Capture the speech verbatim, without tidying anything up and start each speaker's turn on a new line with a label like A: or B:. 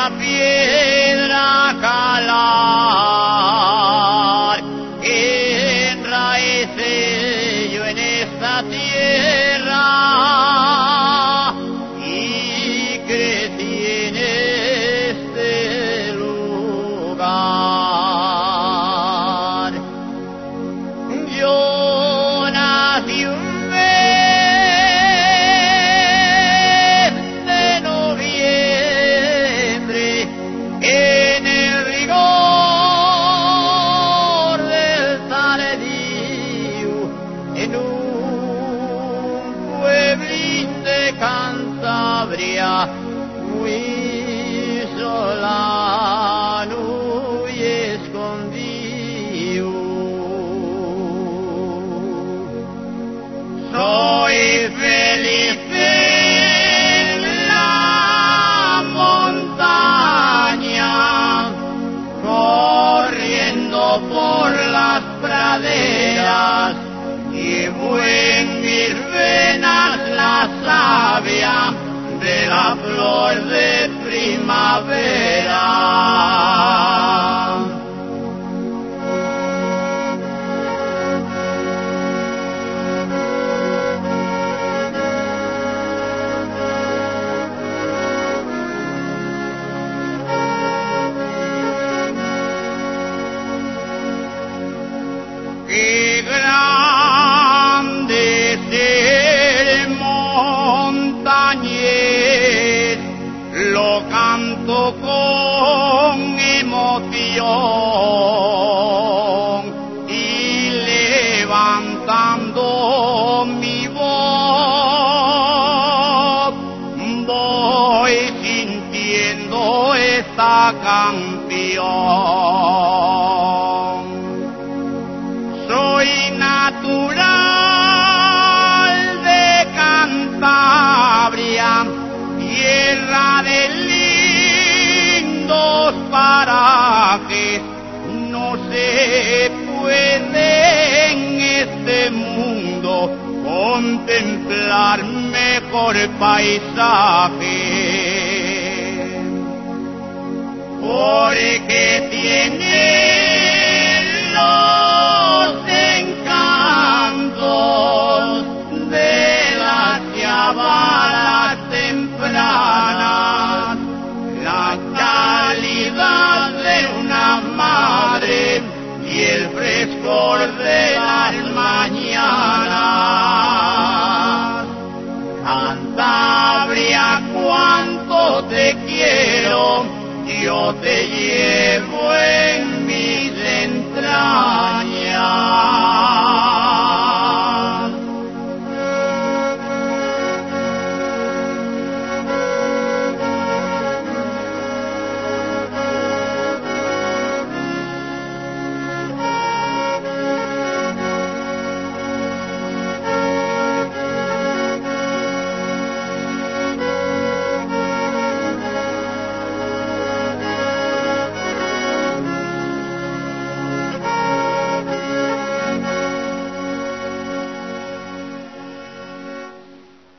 A: la piedra calar, que enraíce yo en esta tierra y crecí en este lugar. Yo nací un mes de noviembre en el rigor del tardío, en un pueblín de Cantabria, muy solano y escondido. Soy feliz en la montaña, corriendo por las praderas, llevo en mis venas la savia de la flor de primavera. Qué grande es el montañés, lo canto con emoción y levantando mi voz voy sintiendo esta canción. Soy natural de Cantabria, tierra de lindos parajes. No se puede en este mundo contemplar mejor paisaje, porque tiene los encantos de las chavalas tempranas, la calidad de una madre y el frescor de las mañanas. Cantabria, cuánto te quiero, yo te llevo en mis entrañas.